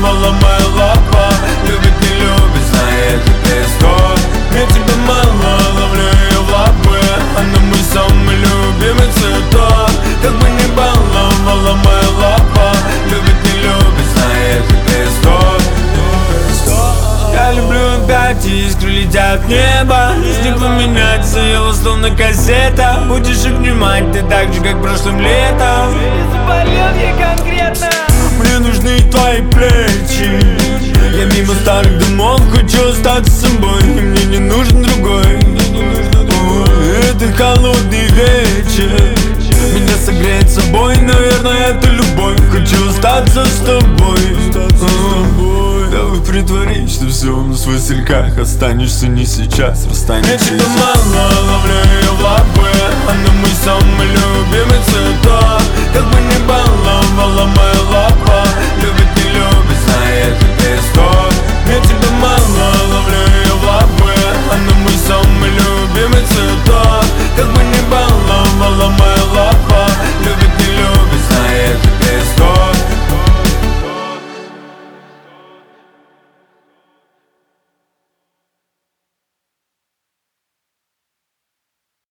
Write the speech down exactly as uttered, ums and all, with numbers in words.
ломаю лапа. Любит, не любит, знает это исход. Я тебя мало, ловлю ее в лапы. Она мой самый любимый цветок. Как бы ни баловала моя лапа. Любит, не любит, знает это исход. Я люблю опять, и искры летят в небо. Если поменять, заела словно кассета. Будешь обнимать ты так же, как прошлым летом. Заболел я конкретно. Мне нужны твои плечи. Я мимо старых домов хочу остаться с собой. И мне не нужен другой. Это холодный вечер. Меня согреет собой, наверное, это любовь. Хочу остаться с тобой. Давай притворись, что все на своих слегках. Останешься не сейчас, расстанешься. Я тебя мало, ловлю ее в лапы.